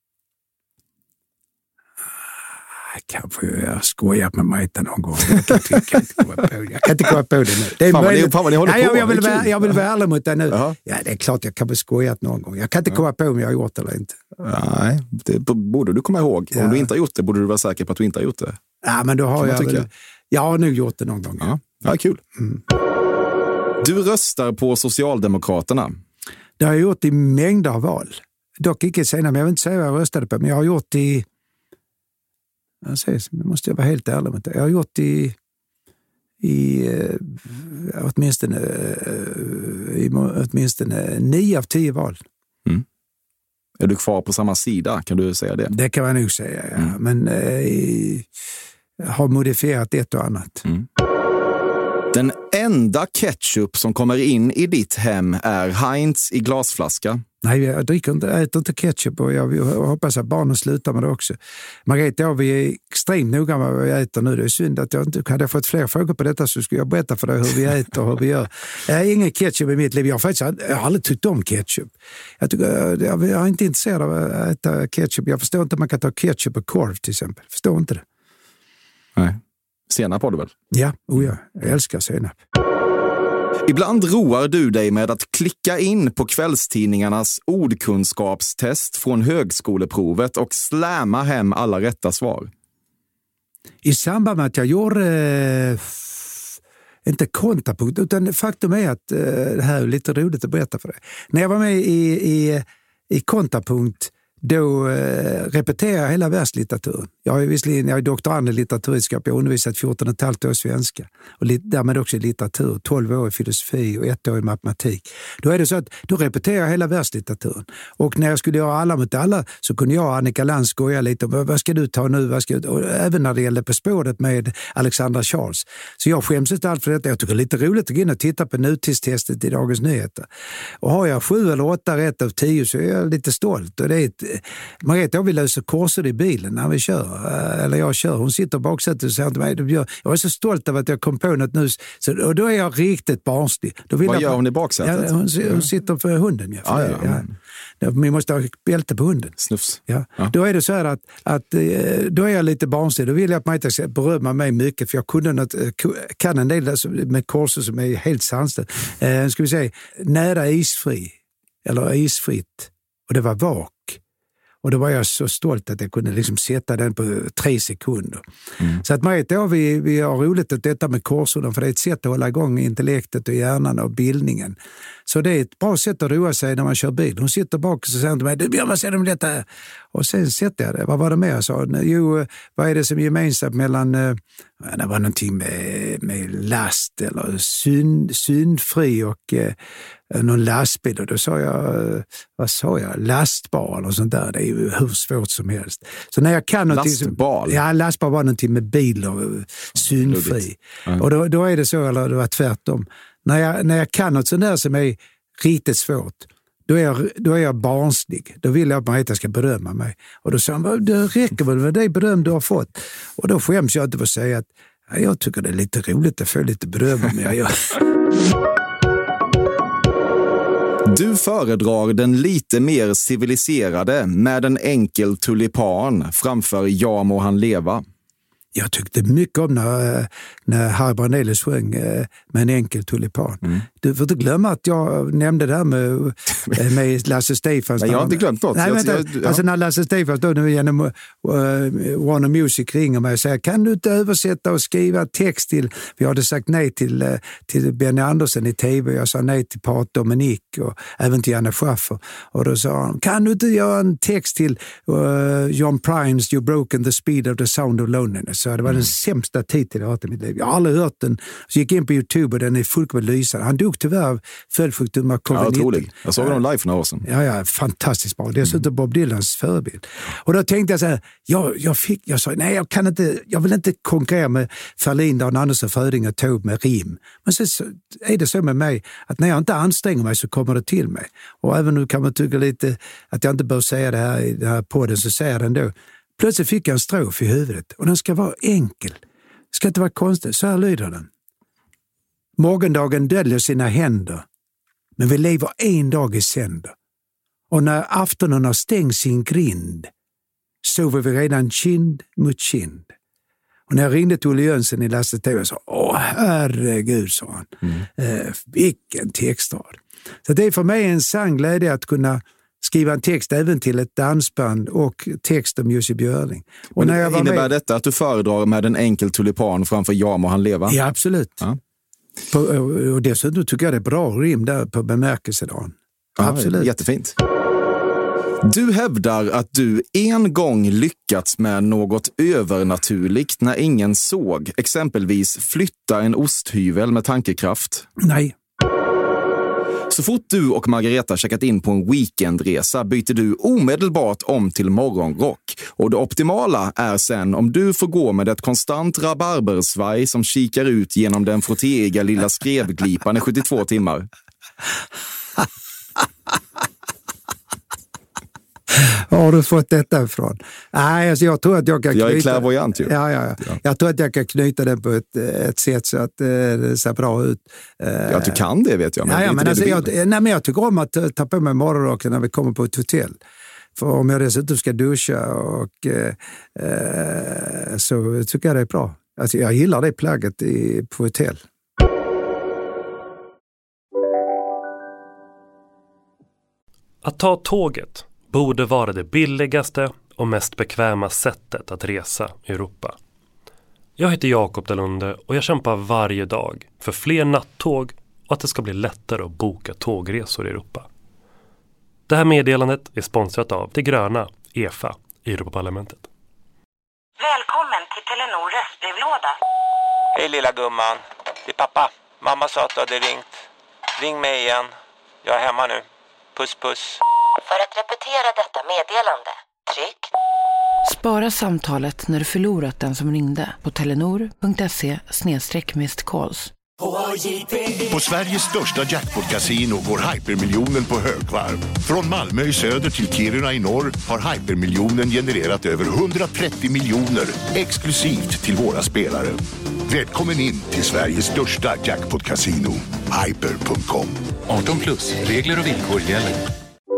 Kanske jag skojat med mig någon gång. Jag kan, jag kan inte komma på det. Jag kan inte komma på det nu. Det är fan, vad ni, fan vad ni håller Nej, på. Jag vill, vara, jag vill vara ärlig mot dig nu. Uh-huh. Ja, det är klart jag kan väl skojat någon gång. Jag kan inte uh-huh. komma på om jag har gjort det eller inte. Nej, det borde du komma ihåg. Ja. Om du inte har gjort det borde du vara säker på att du inte har gjort det. Ja, men då har jag väl, jag har nog gjort det någon gång. Ja, ja kul. Mm. Du röstar på Socialdemokraterna. Det har jag gjort i mängder av val. Dock inte senare, men jag vill inte säga vad jag röstade på. Men jag har gjort i Jag säger, måste jag vara helt ärlig med det. Jag har gjort i, i åtminstone, i åtminstone nio av tio val. Mm. Är du kvar på samma sida? Kan du säga det? Det kan man nog säga, ja. Mm. Men eh, har modifierat ett och annat. Mm. Den enda ketchup som kommer in i ditt hem är Heinz i glasflaska. Nej, jag dricker inte, jag äter inte ketchup och jag, jag hoppas att barnen slutar med det också. Margareta, ja, vi är extremt noga med vad vi äter nu. Det är synd att jag inte hade jag fått fler frågor på detta så skulle jag berätta för dig hur vi äter och hur vi gör. Jag har ingen ketchup i mitt liv. Jag har faktiskt jag har aldrig tyckt om ketchup. Jag, tycker, jag, jag är inte intresserad av att äta ketchup. Jag förstår inte att man kan ta ketchup och korv till exempel. Förstår inte det. Nej. Senap har du väl? Ja, oh ja. Jag älskar senap. Ibland roar du dig med att klicka in på kvällstidningarnas ordkunskapstest från högskoleprovet och slämma hem alla rätta svar. I samband med att jag gjorde eh, inte kontrapunkt, utan faktum är att eh, det här är lite roligt att berätta för dig. När jag var med i, i, i kontrapunkt då eh, repeterar jag hela världslitteraturen. Jag är visserligen jag är doktorand i litteraturvetenskap, jag har undervisat fjorton och ett halvt år svenska och li- därmed också i litteratur, tolv år i filosofi och ett år i matematik. Då är det så att då repeterar jag hela världslitteraturen. Och när jag skulle göra Alla mot alla så kunde jag och Annika Lantz skoja lite om vad ska du ta nu, vad ska du? Och även när det gällde På spåret med Alexandra Charles. Så jag skäms inte allt för detta. Jag tycker det är lite roligt att gå in och titta på nutidstestet i Dagens Nyheter. Och har jag sju eller åtta rätt av tio så är jag lite stolt och det är ett Margareta och vi löser korsor i bilen när vi kör. Eller jag kör. Hon sitter baksätet och säger till mig, jag är så stolt av att jag kom på något nu. Så, och då är jag riktigt barnslig. Då vill Vad jag, gör hon i baksätet? Ja, hon, hon sitter för hunden. Ja, för ah, det, ja. ja. Vi måste ha bälte på hunden. Snufs. Ja. Ja. Då är det så här att, att då är jag lite barnslig. Då vill jag att Margareta ska berömma mig mycket, för jag kunde något, kan en del med korsor som är helt sanslöst. Eh, ska vi säga, nära isfri, eller isfritt, och det var vak. Och då var jag så stolt att jag kunde liksom sätta den på tre sekunder. Mm. Så att Margareta och vi, vi har roligt att detta med korsorna, för det är ett sätt att hålla igång intellektet och hjärnan och bildningen. Så det är ett bra sätt att roa sig när man kör bil. Hon sitter bak och så säger till mig, du Björn, vad säger du om detta? Och sen sätter jag det. Vad var det med jag sa? Jo, vad är det som är gemensamt mellan, det var någonting med, med last eller syn, synfri och eh, någon lastbil. Och då sa jag, vad sa jag? Lastbar eller sånt där. Det är ju hur svårt som helst. Så när jag kan lastbar? Som, ja, lastbar var någonting med bil och synfri. Mm. Och då, då är det så, eller det var tvärtom. När jag, när jag kan något sånt där som är riktigt svårt, då är jag, då är jag barnslig. Då vill jag att Margareta ska berömma mig. Och då sa han, det räcker väl med det beröm du har fått. Och då skäms jag inte för att säga att ja, jag tycker det är lite roligt att få lite beröm om jag gör. Du föredrar den lite mer civiliserade Med en enkel tulipan framför Ja må han leva. Jag tyckte mycket om när, när Harry Brandelius sjöng Med en enkel tulipan. Mm. Du får inte glömma att jag nämnde det här med, med Lasse Stefans. Nej, jag har inte glömt något. Nej, vänta, jag, ja. Alltså när Lasse Stefans då nu genom uh, Warner Music ringer mig och säger, kan du inte översätta och skriva text till, vi hade sagt nej till, uh, till Benny Andersson i tv, jag sa nej till Pat Dominik och även till Janne Schaffer. Och då sa han, kan du inte göra en text till uh, John Prines You've broken the speed of the sound of loneliness. Så det var den sämsta titeln jag har hört i mitt liv. Jag har aldrig hört den. Så gick in på YouTube och den är fullkomligt lysande. Han dog tyvärr av följdskjutdomar covid nitton. Ja, otroligt. Jag såg honom live för några år sedan. Ja, ja, fantastiskt bra. Dessutom Bob Dylans förebild. Och då tänkte jag så här, jag, jag, fick, jag sa, nej jag kan inte, jag vill inte konkurrera med Ferlin, Dan Andersson, Fröding och Taube med rim. Men så, så är det så med mig, att när jag inte anstränger mig så kommer det till mig. Och även nu kan man tycka lite att jag inte bör säga det här i den här podden, så säger jag det ändå. Plötsligt fick jag en strof i huvudet och den ska vara enkel. Ska inte vara konstigt. Så här lyder den. Morgondagen döljer sina händer, men vi lever en dag i sänder. Och när aftonen har stängt sin grind sover vi redan kind mot kind. Och när jag ringde till Olle Jönsson i Lasse T V så åh herregud, sa han. Mm. Eh, vilken textrad. Så det är för mig en sann glädje att kunna skriva en text även till ett dansband och text om Jussi Björling. Och Men när jag var innebär med... detta att du föredrar Med en enkel tulipan framför Ja må han leva? Ja, absolut. Ja. På, och dessutom tycker jag det är bra rim där på bemärkelsedagen. Ja, absolut. Jättefint. Du hävdar att du en gång lyckats med något övernaturligt när ingen såg. Exempelvis flytta en osthyvel med tankekraft. Nej. Så fort du och Margareta checkat in på en weekendresa byter du omedelbart om till morgonrock. Och det optimala är sen om du får gå med ett konstant rabarbersvaj som kikar ut genom den frottéiga lilla skrevglipan i sjuttiotvå timmar. Har du fått detta ifrån? Nej, alltså jag tror att jag kan knyta... Jag är klärvoajant ju. Ja, ja, ja. Jag tror att jag kan knyta den på ett, ett sätt så att det ser bra ut. Ja, du kan det vet jag. Men, ja, ja, det men, alltså, det jag, nej, men jag tycker om att ta på mig morgonrocken när vi kommer på ett hotell. För om jag dessutom ska duscha och eh, så tycker jag det är bra. Alltså, jag gillar det plagget i, på hotell. Att ta tåget borde vara det billigaste och mest bekväma sättet att resa i Europa. Jag heter Jakob Dalunde och jag kämpar varje dag för fler nattåg och att det ska bli lättare att boka tågresor i Europa. Det här meddelandet är sponsrat av det gröna E F A i Europaparlamentet. Välkommen till Telenor röstbrevlåda. Hej lilla gumman, det är pappa. Mamma sa att du hade ringt. Ring mig igen. Jag är hemma nu. Puss puss. För att repetera detta meddelande, tryck. Spara samtalet när du förlorat den som ringde på telenor punkt se slash missed calls. På Sveriges största jackpot-casino går hypermiljonen på högvarv. Från Malmö i söder till Kiruna i norr har hypermiljonen genererat över hundratrettio miljoner exklusivt till våra spelare. Välkommen in till Sveriges största jackpot-casino, hyper punkt com. arton plus, regler och villkor gäller.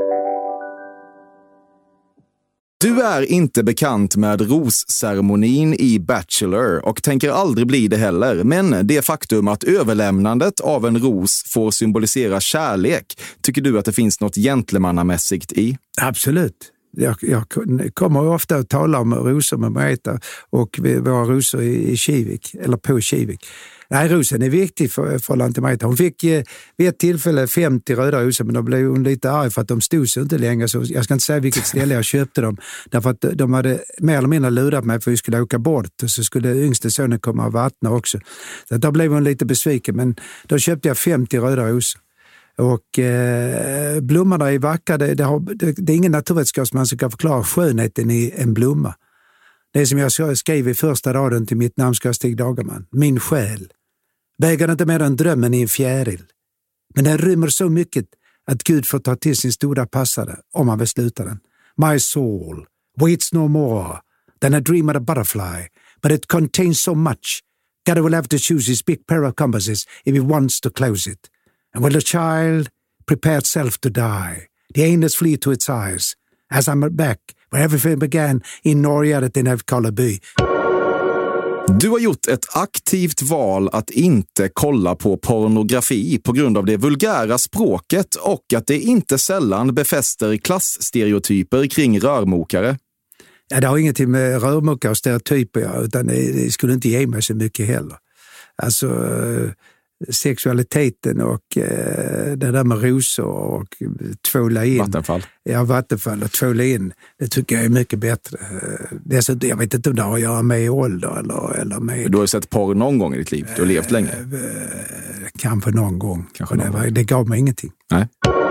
Du är inte bekant med rosceremonin i Bachelor och tänker aldrig bli det heller. Men det faktum att överlämnandet av en ros får symbolisera kärlek, tycker du att det finns något gentlemannamässigt i? Absolut. Jag, jag kommer ofta att tala om rosor med Marita och våra rosor i, i Kivik, eller på Kivik. Nej, rosen är viktig för, för Lantimaita. Hon fick eh, vid ett tillfälle femtio röda rosor, men då blev hon lite arg för att de stod så inte längre. Så jag ska inte säga vilket ställe jag köpte dem. Därför att de hade mer eller mindre lurat mig för att vi skulle åka bort. Och så skulle yngste sonen komma och vattna också. Så då blev hon lite besviken, men då köpte jag femtio röda rosor. Och eh, blommorna är vackra. Det, det, har, det, det är ingen naturvetenskapsman som kan förklara skönheten i en blomma. Det är som jag skrev i första raden till mitt namn ska Stig Dagerman. Min själ väger inte mer än drömmen i en fjäril. Men den rymmer så mycket att Gud får ta till sin stora passare om han vill sluta den. My soul waits no more than a dream of a butterfly, but it contains so much. God will have to choose his big pair of compasses if he wants to close it. And when the child prepared self to die, the angels flee to its eyes, as I'm back where everything began in Norge in Älvkarleby. Du har gjort ett aktivt val att inte kolla på pornografi på grund av det vulgära språket och att det inte sällan befäster klassstereotyper kring rörmokare. Ja, det har ingenting med rörmokare och stereotyper ja, utan det, det skulle inte ge mig så mycket heller. Alltså sexualiteten och eh, det där med rosor och tvåla in. Vattenfall. Ja, vattenfall och tvåla in. Det tycker jag är mycket bättre. Dessutom, jag vet inte om det har att göra med ålder eller, eller med... Du har ju sett porr någon gång i ditt liv. Du har levt länge. Eh, kanske någon gång. Kanske någon det, var, gång. Det gav mig ingenting. Nej.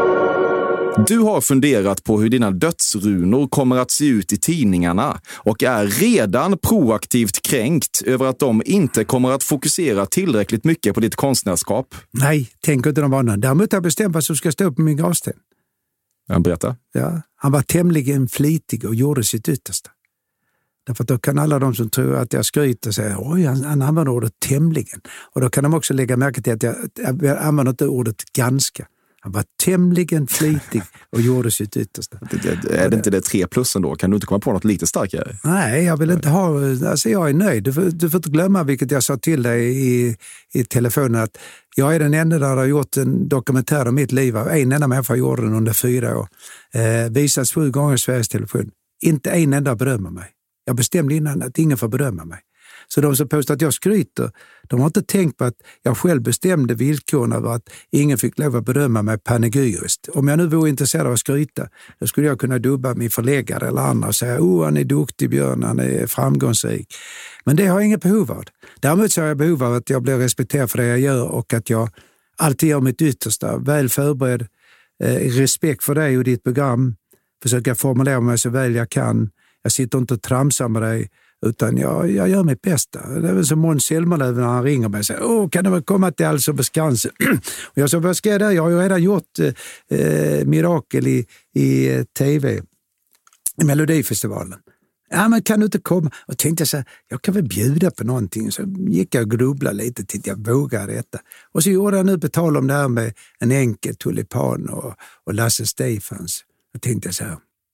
Du har funderat på hur dina dödsrunor kommer att se ut i tidningarna och är redan proaktivt kränkt över att de inte kommer att fokusera tillräckligt mycket på ditt konstnärskap. Nej, tänk inte de var någon. Däremot har jag bestämt vad som ska stå på min gravsten. Jag berättar. Ja, han var tämligen flitig och gjorde sitt yttersta. Därför att då kan alla de som tror att jag skryter säga oj, han, han använder ordet tämligen. Och då kan de också lägga märke till att jag, jag använder inte ordet ganska. Han var tämligen flitig och gjorde sitt yttersta. Det, det, är det inte det tre plussen då? Kan du inte komma på något lite starkare? Nej, jag vill inte ha... Alltså jag är nöjd. Du får, du får inte glömma, vilket jag sa till dig i, i telefonen, att jag är den enda där har gjort en dokumentär om mitt liv. En enda människa gjorde den under fyra år. Eh, visats sju gånger i Sveriges Television. Inte en enda berömmer mig. Jag bestämde innan att ingen får berömma mig. Så de som påstår att jag skryter, de har inte tänkt på att jag själv bestämde villkoren över att ingen fick lov att berömma mig panegyriskt. Om jag nu vore intresserad av att skryta, då skulle jag kunna dubba min förläggare eller andra och säga oh, han är duktig Björn, han är framgångsrik. Men det har jag inget behov av. Däremot så har jag behov av att jag blir respekterad för det jag gör och att jag alltid gör mitt yttersta, väl förberedd, eh, respekt för dig och ditt program, försöka formulera mig så väl jag kan. Jag sitter inte och tramsar med dig, utan jag, jag gör mitt bästa. Det är väl som Måns Zelmerlöw när han ringer mig och säger åh, kan du väl komma till Allsång på Skansen? Och jag sa, vad ska jag där? Jag har ju redan gjort eh, mirakel i, i tv, i Melodifestivalen. Ja, men kan du inte komma? Och tänkte jag så här, jag kan väl bjuda på någonting. Så gick jag och grubblade lite till jag vågade detta. Och så gjorde jag nu på tal om det här med en enkel tulipan och, och Lasse Stefans. Och tänkte jag så här,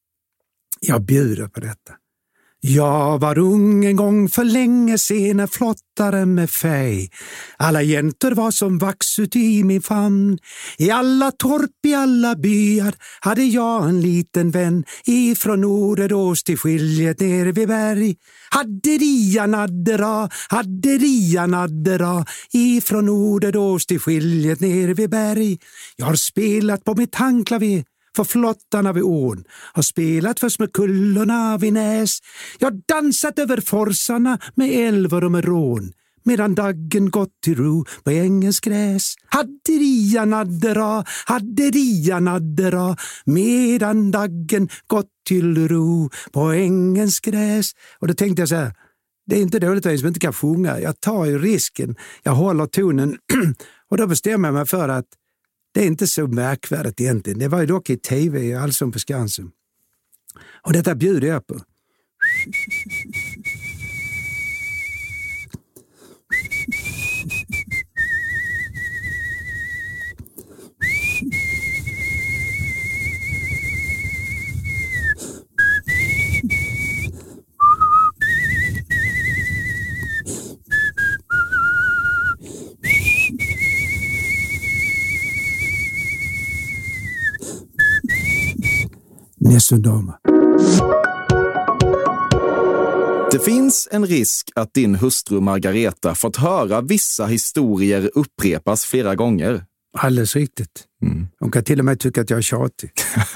jag bjuder på detta. Jag var ung en gång för länge sen, flottare med färg. Alla jäntor var som vax ut i min famn. I alla torp, i alla byar hade jag en liten vän. Ifrån Norderås till skiljet ner vid berg. Hade ria naddera, hade ria naddera. Ifrån Norderås till skiljet ner vid berg. Jag har spelat på mitt handklaver för flottarna vid ån, har spelat för smekullorna vid näs. Jag har dansat över forsarna med älvor och med rån, medan daggen gått till ro på ängens gräs. Hadderia naddera, hadderia naddera, medan daggen gått till ro på ängens gräs. Och då tänkte jag så här, det är inte dåligt att jag inte kan sjunga. Jag tar ju risken, jag håller tonen och då bestämmer jag mig för att det är inte så märkvärdigt egentligen. Det var ju dock i tv i Allsång på Skansen. Och detta bjuder jag på. Nesundama. Det finns en risk att din hustru Margareta fått höra vissa historier upprepas flera gånger. Alldeles riktigt. Mm. Hon kan till och med tycka att jag är tjatig.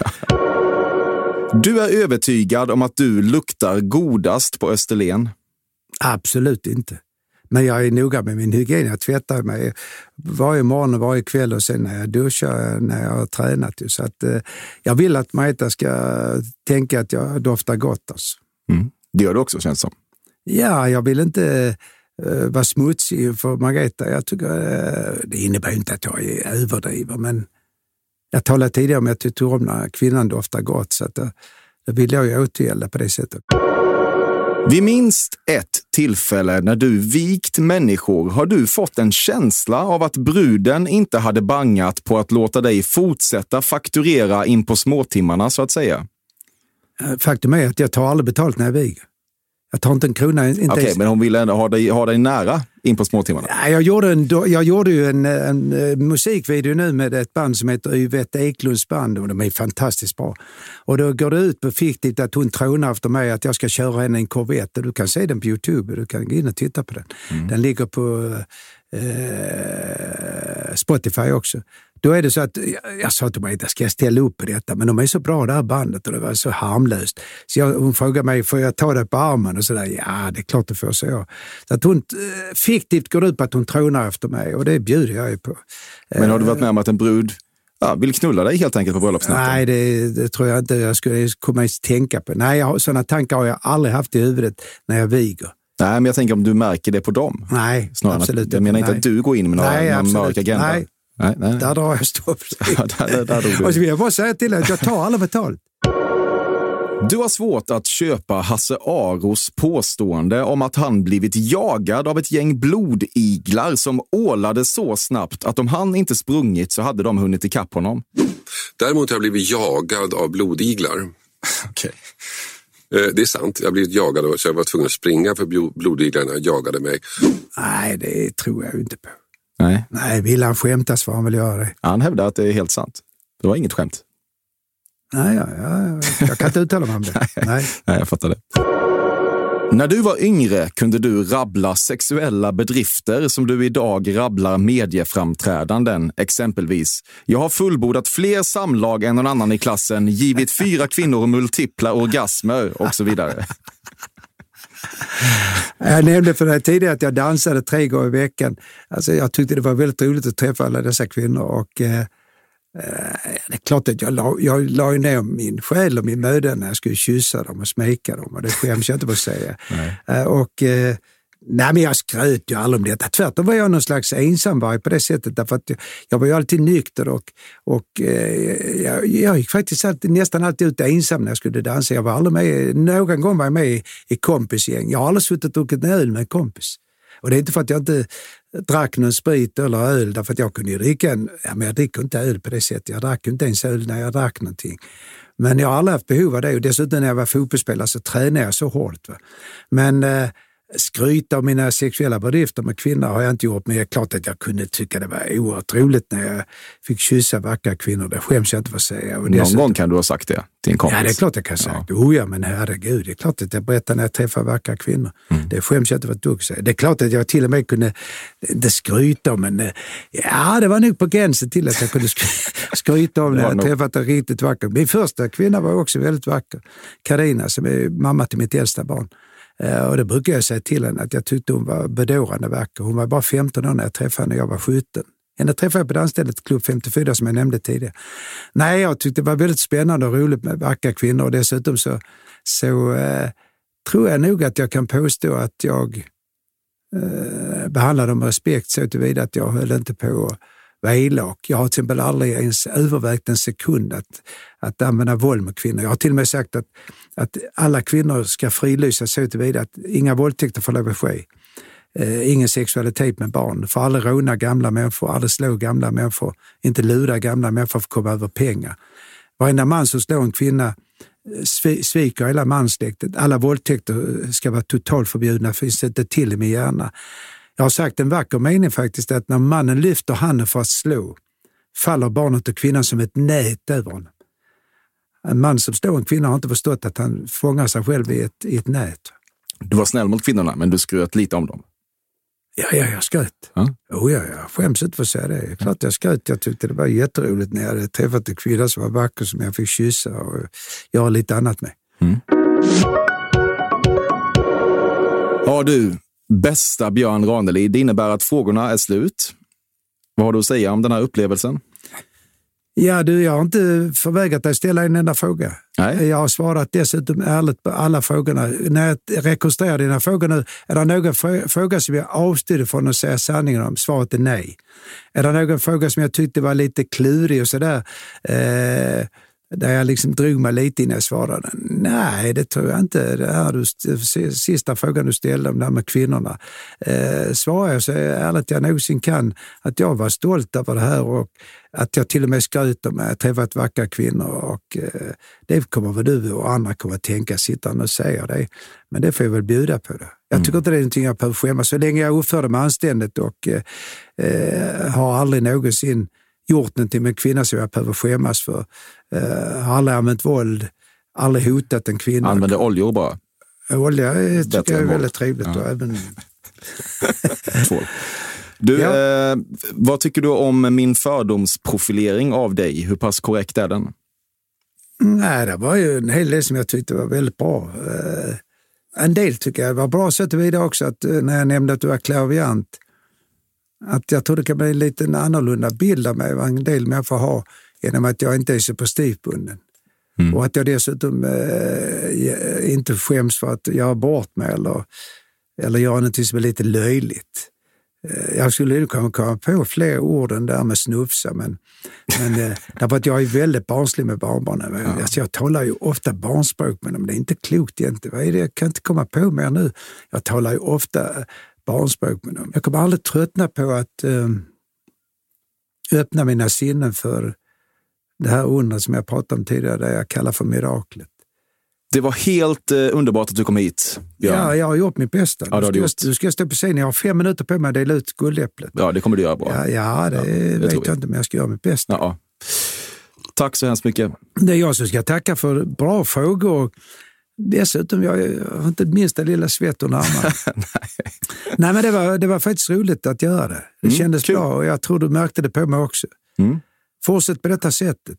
Du är övertygad om att du luktar godast på Österlen? Absolut inte. Men jag är noga med min hygien. Jag tvättar mig varje morgon och varje kväll och sen när jag duschar, när jag har tränat. Så att, eh, jag vill att Margareta ska tänka att jag doftar gott. Alltså. Mm. Det gör du också, känns som. Ja, jag vill inte eh, vara smutsig för Margareta. Jag tycker, eh, det innebär inte att jag är överdriver, men jag talade tidigare om att jag tycker om när kvinnan doftar gott. Så att, eh, det vill jag ju återgälda på det sättet. Vid minst ett tillfälle när du vikt människor har du fått en känsla av att bruden inte hade bangat på att låta dig fortsätta fakturera in på småtimmarna, så att säga. Faktum är att jag tar aldrig betalt när jag viger. Jag tar inte en krona. Okej, okay, men hon ville ändå ha dig, ha dig nära in på småtimmarna. Ja, jag, gjorde en, jag gjorde ju en, en, en musikvideo nu med ett band som heter Yvette Eklunds band och de är fantastiskt bra. Och då går det ut på fiktigt att hon trånar efter mig att jag ska köra henne en Corvette. Du kan se den på YouTube, du kan gå in och titta på den. Mm. Den ligger på eh, Spotify också. Då är det så att jag, jag sa till mig att ska jag ställa upp på detta, men de är så bra det här bandet och det var så harmlöst. Så jag, hon frågade mig, får jag ta det på armen? Och sådär, ja det är klart du får, så jag. Så att hon eh, fiktivt går ut på att hon trånar efter mig och det bjuder jag ju på. Men har du varit med om att en brud ja, vill knulla dig helt enkelt på bröllopsnatten? Nej, det, det tror jag inte jag skulle komma att tänka på. Nej, jag, sådana tankar har jag aldrig haft i huvudet när jag viger. Nej, men jag tänker om du märker det på dem. Nej, snarare absolut inte. Jag menar inte nej. att du går in med några, nej, någon mörk agenda. Nej. Nej, nej. Där drar jag stopp. Ja, där, där du. Och så vill jag bara säga till dig att jag tar alla betalt. Du har svårt att köpa Hasse Aros påstående om att han blivit jagad av ett gäng blodiglar som ålade så snabbt att om han inte sprungit så hade de hunnit ikapp honom. Däremot har jag blivit jagad av blodiglar. Okej. Det är sant, jag har blivit jagad och så jag var tvungen att springa för blodiglarna jagade mig. Nej, det tror jag inte på. Nej. Nej, vill han skämta så får han väl göra det. Han hävdar att det är helt sant. Det var inget skämt. Nej, ja, ja, jag kan inte uttala mig om det. Nej. Nej. Nej, jag fattar det. När du var yngre kunde du rabbla sexuella bedrifter som du idag rabblar medieframträdanden, exempelvis. Jag har fullbordat fler samlag än någon annan i klassen, givit fyra kvinnor multipla orgasmer och så vidare. Jag nämnde för dig tidigare att jag dansade tre gånger i veckan. Alltså jag tyckte det var väldigt roligt att träffa alla dessa kvinnor och eh, det är klart att jag la, jag la ner min själ och min möda när jag skulle kyssa dem och smeka dem och det skäms jag inte på att säga. Nej. Och eh, nej, men jag skröt ju aldrig om detta. Tvärtom var jag någon slags ensamvarg på det sättet därför att jag, jag var ju alltid nykter och, och eh, jag, jag gick faktiskt alltid, nästan alltid ut ensam när jag skulle dansa. Jag var aldrig med, någon gång var jag med i, i kompisgäng. Jag har aldrig suttit och druckit en öl med en kompis. Och det är inte för att jag inte drack någon sprit eller öl, därför att jag kunde ju dricka en, ja, men jag dricker inte öl på det sättet. Jag drack inte ens öl när jag drack någonting. Men jag har aldrig haft behov av det och dessutom när jag var fotbollsspelare så tränade jag så hårt. Va? Men eh, skryta av mina sexuella bedrifter med kvinnor har jag inte gjort, men det är klart att jag kunde tycka det var oerhört roligt när jag fick kyssa vackra kvinnor. Det skäms jag inte för att säga. Och någon dessutom, gång kan du ha sagt det till en kompis? Ja, det är klart jag kan ha sagt. Ja. Oh, ja, men herregud, det är klart att jag berättar när jag träffar vackra kvinnor. Mm. Det skäms jag inte för att du säger. Det är klart att jag till och med kunde inte skryta om, men ja, det var nog på gränsen till att jag kunde skryta om när jag nog träffat en riktigt vacker. Min första kvinna var också väldigt vacker. Carina, som är mamma till mitt äldsta barn. Och det brukar jag säga till henne att jag tyckte hon var bedårande vacker. Hon var bara femton år när jag träffade henne, jag var sjutton. Henne träffade jag på dansstället Klubb femtiofyra som jag nämnde tidigare. Nej, jag tyckte det var väldigt spännande och roligt med vackra kvinnor och dessutom så, så eh, tror jag nog att jag kan påstå att jag eh, behandlar dem med respekt så tillvida att jag höll inte på att vara elak. Jag har till exempel aldrig ens övervägt en sekund att, att använda våld mot kvinnor. Jag har till och med sagt att, att alla kvinnor ska frilysas så tillvida att inga våldtäkter får lov att ske. Eh, ingen sexualitet med barn. Får aldrig råna gamla människor, aldrig slå gamla människor, inte lura gamla människor för att komma över pengar. Varenda man som slår en kvinna sviker hela mansläktet. Alla våldtäkter ska vara totalt förbjudna, finns det inte till i min hjärna. Jag har sagt en vacker mening faktiskt, att när mannen lyfter handen för att slå faller barnet och kvinnan som ett nät över honom. En man som slår en kvinna har inte förstått att han fångar sig själv i ett, i ett nät. Du var snäll mot kvinnorna, men du skröt lite om dem. Ja, ja, jag skröt. Ja? Oh, ja, jag skäms inte för att säga det. Klart jag skröt. Jag tyckte det var jätteroligt när jag hade träffat en kvinna som var vacker som jag fick kyssa och göra lite annat med. Mm. Ja du, bästa Björn Ranelid, det innebär att frågorna är slut. Vad har du att säga om den här upplevelsen? Ja du, jag har inte förvägrat dig ställa en enda fråga. Nej. Jag har svarat dessutom ärligt på alla frågorna. När jag rekonstruerar dina frågor nu, är det någon fråga som jag avstyrde från att säga sanningen om? Svaret är nej. Är det någon fråga som jag tyckte var lite klurig och sådär, eh, där jag liksom drog mig lite innan jag svarade? Nej, det tror jag inte. Det här du, sista frågan du ställde om det här med kvinnorna. Eh, svarar jag så ärligt jag någonsin kan att jag var stolt över det här och att jag till och med skryter med att träffat vackra kvinnor och eh, det kommer väl du och andra kommer att tänka sitta och säga det. Men det får jag väl bjuda på det. Jag tycker mm. inte det är någonting jag behöver skämmas. Så länge jag uppförde mig anständigt och eh, har aldrig någonsin gjort någonting med en kvinna som jag behöver skämmas för. Uh, har aldrig använt våld, aldrig hotat en kvinna. Använder oljor bara? Olja tycker Bättre jag är väldigt trevligt. Ja. Och även... du, ja. eh, vad tycker du om min fördomsprofilering av dig? Hur pass korrekt är den? Nej, det var ju en hel del som jag tyckte var väldigt bra. Uh, en del tycker jag var bra så tillvida också att uh, när jag nämnde att du var klaviant, att jag tror det kan bli en liten annorlunda bild av mig, vad en del människor har, genom att jag inte är så prestigbunden. Mm. Och att jag dessutom eh, inte skäms för att göra bort mig eller, eller göra något som är lite löjligt. Eh, jag skulle komma, komma på fler ord än där med snufsa, men, men eh, därför att jag är väldigt barnslig med barnbarnen. Ja. Alltså, jag talar ju ofta barnspråk med dem, det är inte klokt egentligen. Vad är det? Jag kan inte komma på mer nu. Jag talar ju ofta barnspråk med dem. Jag kommer aldrig tröttna på att eh, öppna mina sinnen för det här undret som jag pratade om tidigare, det jag kallar för miraklet. Det var helt eh, underbart att du kom hit. Ja, ja jag har gjort mitt bästa. Ja, du, ska, ska, du ska stå på scenen. Jag har fem minuter på mig att dela ut guldäpplet. Ja, det kommer du göra bra. Ja, ja det, ja, det vet jag, jag inte, men jag ska göra mitt bästa. Ja, ja. Tack så hemskt mycket. Det är jag som ska tacka för bra frågor. Dessutom, jag har inte minsta lilla svett och armarna. Nej. Nej, men det var, det var faktiskt roligt att göra det. Det mm, kändes kul. Bra och jag tror du märkte det på mig också. Mm. Fortsätt på detta sättet.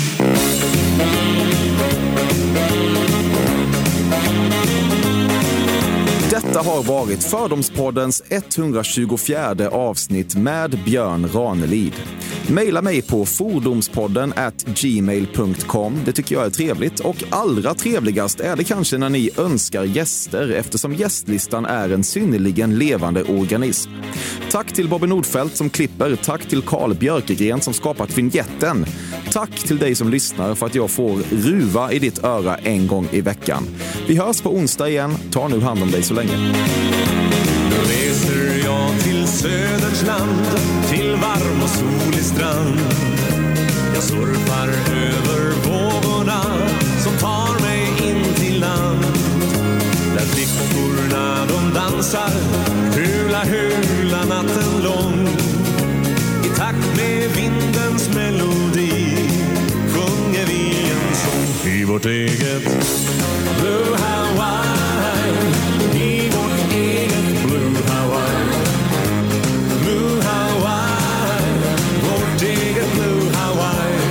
Detta har varit Fördomspoddens etthundratjugofjärde avsnitt med Björn Ranelid. Maila mig på fordomspodden at gmail punkt com. Det tycker jag är trevligt. Och allra trevligast är det kanske när ni önskar gäster, eftersom gästlistan är en synnerligen levande organism. Tack till Bobby Nordfeldt som klipper. Tack till Carl Björkegren som skapat vignetten. Tack till dig som lyssnar för att jag får ruva i ditt öra en gång i veckan. Vi hörs på onsdag igen. Ta nu hand om dig så länge. Nu reser jag till söderns land, till varm och solig strand. Jag surfar över vågorna som tar mig in till land. Där flickorna de dansar, hula hula natten lång. I takt med vindens melodi sjunger vi en sång i vårt eget Blue Hawaii. I vårt eget Blue Hawaii. Blue Hawaii. Vårt eget Blue Hawaii.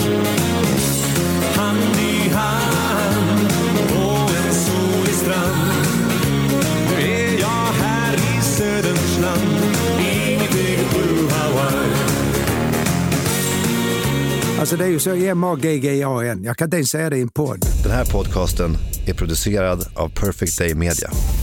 Hand i hand på en solig strand. Nu är jag här i söderns land, i mitt eget Blue Hawaii. Alltså det är ju så M A G G A N. Jag kan inte ens säga det i en podd. Den här podcasten är producerad av Perfect Day Media.